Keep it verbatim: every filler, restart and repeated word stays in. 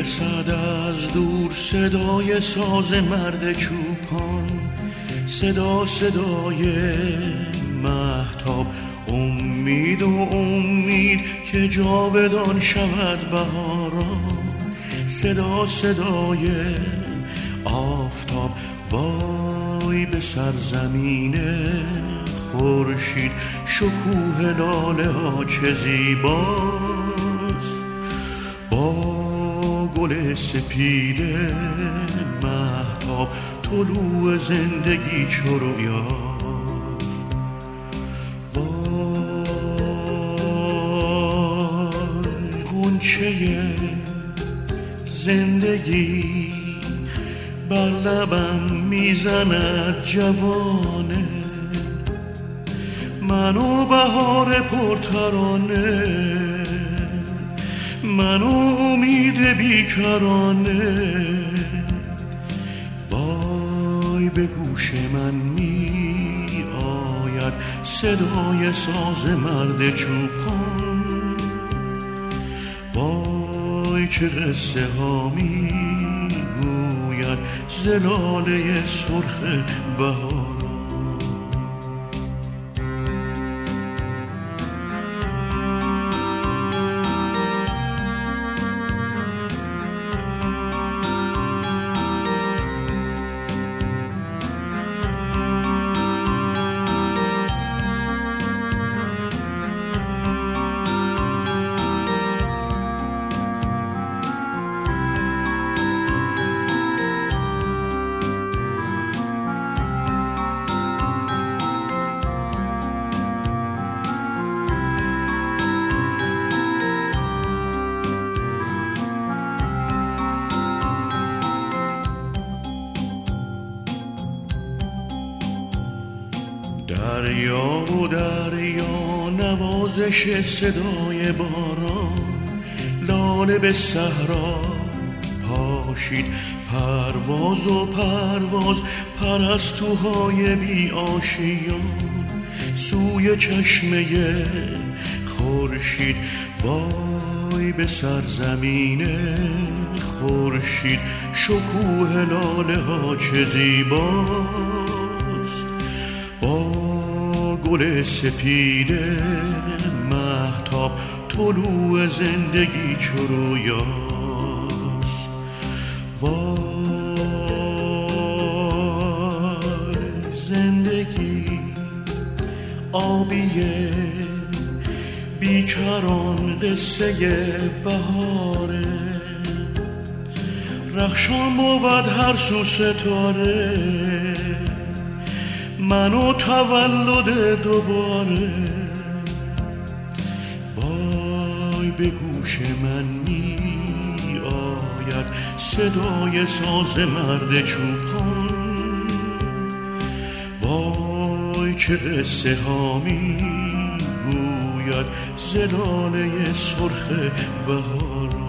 رسد از دور صدای ساز مرد چوپان، صدا صدای مهتاب، امید و امید که جاودان شود بهاران، صدا صدای آفتاب. وای به سرزمین خورشید، شکوه لاله ها چه زیباست، با گل سپید مهتاب طلوع زندگی چو رویاست. وای غنچه زندگی بر لبم میزند جوانه، منو بهار پرترانه، منو امید بیکرانه. وای به گوش من می آید صدای ساز مرد چوپان، وای چه قصه ها می گوید ز لاله سرخ بهار. دریا و دریا نوازش صدای باران، لاله به صحرا پاشید پرواز و پرواز، پرستوهای بی آشیان سوی چشمه خورشید. وای به سرزمین خورشید، شکوه لاله ها چه زیباست، با گل سپید مهتاب طلوع زندگی چو رویاست. وای زندگی آبیه بیکران قصه بهاره، رخشان بود هر سو ستاره، منو تولد دوباره. وای به گوش من می آید صدای ساز مرد چوپان، وای چه قصه ها می گوید ز لاله سرخ بهار.